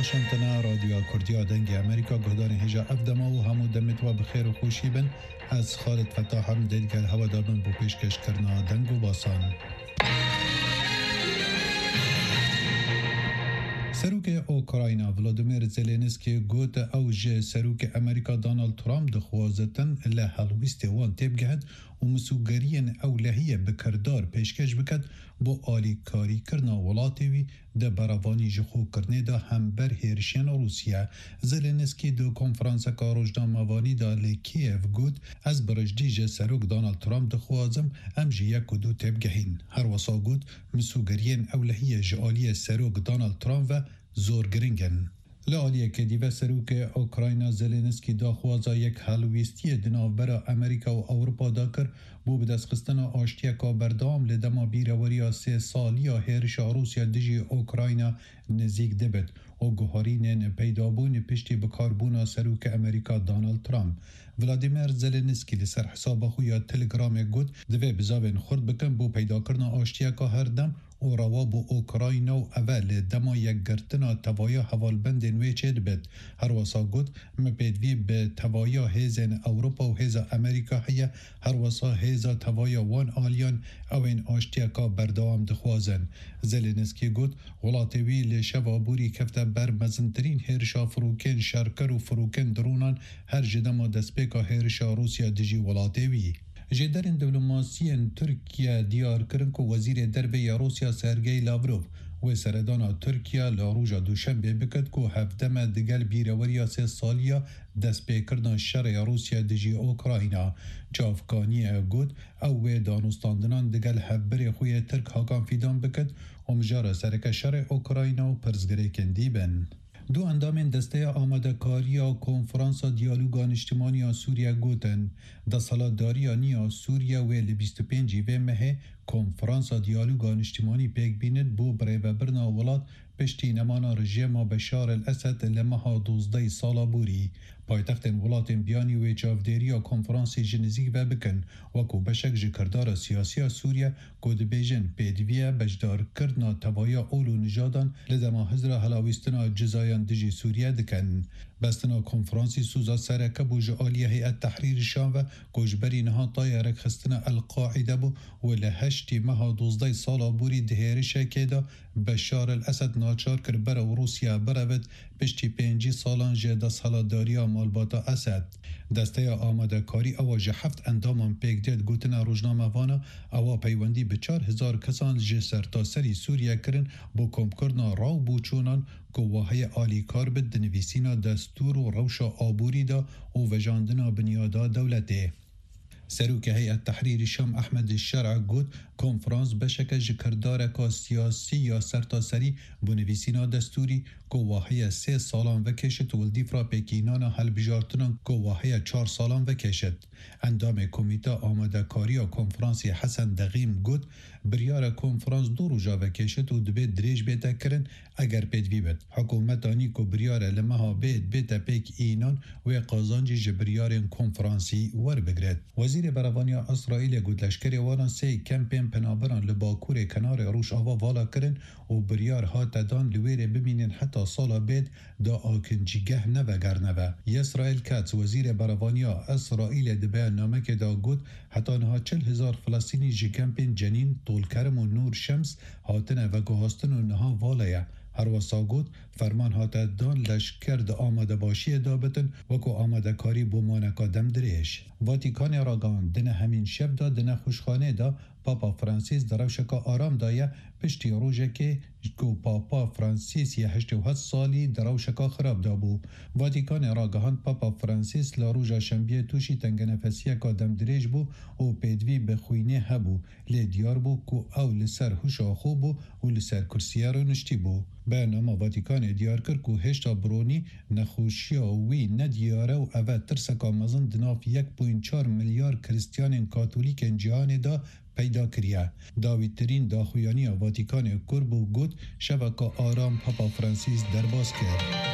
شنتنا رادیو کردی دنگ امریکا گهدان هجا افدما و همو دمت و بخیر و خوشی بن از خالد فتاح هم دلگل هوا دابن بو پیشکش کرنا دنگ و باسان. سروک اوکراینا ولادیمیر زلنسکی گوت اوج سروک امریکا دونالد ترامپ دخوازتن لهالویست وان تبگهد و مسوگرین اولهیه بکردار پیشکش بکد بو آلی کاری کرنا ولاتیوی ده براوانی جخو کرنه ده همبر هیرشین روسیه. زلنسکی دو کنفرانس که روزنامه‌وانی دا لکیف گوت از برجدیج سروک دونالد ترامپ دخوازم امجی یک و دو تبگهین. هر وصا گوت مسوگرین اولهیه جعالی سروک دونالد ترامپ و زور گرینگن. لعالیه که دیوه سروک اوکراینا زلنسکی داخوازا یک حلویستی دناوبر امریکا و اروپا داکر بو بدستخستن آشتیا که بردام لدما بیروری 3 سالی هرش روسیا دجی اوکراینا نزیک دبت و گوهارین پیدابون پشتی بکاربون سروک امریکا دونالد ترامپ. ولادیمیر زلنسکی لسر حساب خویا تلگرام گود دوه بزاوین خورد بکن بو پیدا کرنا آشتیا که هر دم و رواب اوکراینا و اول دما یک گرتنا توایا حوالبند نوی چید بید. هر واسا گود مپیدوی به توایا هیزن اوروپا و هیزا امریکا هیا هر واسا هیزا توایا وان آلیان او این آشتیا که بردوام دخوازن. زلنسکی گود غلاطوی لشوا بوری کفته بر مزنترین هرشا فروکن شرکر و فروکن درونان هر جدما دسپیکا هرشا روسیا دجی غلاطوی. جدرین دیپلماسیین ترکیه دیار کرن که وزیر دربه روسیا سرگئی لاوروف و سردان ترکیه لاروژا دوشنبه بکد که هفدم دگل بیروری 3 سالیا دست پیکردن شر روسیا دجی اوکراینا. جافکانی گود او دانستاندنان دگل هبر خوی ترک هاکان فیدان بکد و مجار سرک شر اوکراینا و پرزگره کندی بن. دو اندام دسته آماده کاری و کنفرانس دیالوگان اجتماعی سوریه گوتن دا سالاداری نیا سوریه و 25 و مه کنفرانس دیالوگان اجتماعی پیک بیند بو برای و برنا ولاد پشتی نمانا رژیم بشار الاسد لمها 12 سالا بوری. پایتخت ولات بیانی و چافدیری و کنفرانس جنزیک و بکن وکو بشک جکردار سیاسی سوریه کود بیجن پیدویه بجدار کردنا توایا اولو نجادان لدما حضر حلاویستنا جزایان دجی سوریه دکن. بستنا کنفرانسی سوزا سرکه بو جعالی هیئت تحریر شام و گوشبری نها طایرک خستنا القاعده بو و لهشتی مها 12 سالا بوری دهیرشه که دا بشار الاسد ناچار کر بر و روسیا برود پشتی 5 سالان جدا سالاداری مالباتا اسد. دسته آماده کاری اواج 7 اندامان پیک دید گوتنا روزنامه وانا اوا پیوندی به 4000 کسان جسر تا سری سوریه کرن با کم کرنا راو بوچونان گواهی آلی کار به دنویسینا دستور و روش آبوری دا و وجاندنا بنیادا دولته. سروک هیئت تحریر شام احمد الشرع گود کنفرانس بشک جکردارک سیاسی یا سرتاسری بنویسینا دستوری گواهی 3 سالان وکشت و دیفرا پیکینان حل بجارتنان گواهی 4 سالان وکشت. اندام کمیته آماده کاری و کنفرانسی حسن دقیم گود بریار کنفرانس 2 روزا وکشت و دبه دریج بیتا کرن اگر پیدوی بید. حکومتانی که بریار لمها بیتا پیک اینان و قازانجی جبریار کنفرانسی ور بگرد. وزیر براوانیا اسرائیل گود لشکری واران 3 کمپین پنابران لباکور کنار روش آوا والا کرن و بریار ها تدان لویر ببینن حتی سالا بید دا آکنجیگه نوگر نوه. اسرائیل کاتس وزیر براوانیا اسرائیل دبه نامک دا گود حتی نها 40,000 فلسطینی جی کمپین جنین طولکرم و نور شمس هاتنه و گوهاستن و نها والایه. هر واسا گود فرمان هاته دان لشکر دا آماده باشی دابتن وکو آماده کاری بومانکا دم دریش. واتیکان راگان دنه همین شب دا دنه خوشخانه دا پاپا فرانسیس دروشکا آرام دایه پشتی روژه که پاپا فرانسیس 87 سالی دروشکا خراب دابو. واتیکان راگهان پاپا فرانسیس لاروژا شنبیه توشی تنگ نفسیه که دم دریج بو و پیدوی بخوینه هبو لی دیار بو که او لسر هوشا خوب بو و لسر کرسیه رو نشتی بو. برنامه واتیکان دیار کرد که هشتا برونی نخوشیا وی ندیاره و اوه ترسکا مزن دناف 1.4 میلیارد کریستیان کاتولیک جهان دا پیدا کریه. داویدترین داخویانی واتیکان کرد و گود شبکه آرام پاپا فرانسیس درباز کرد.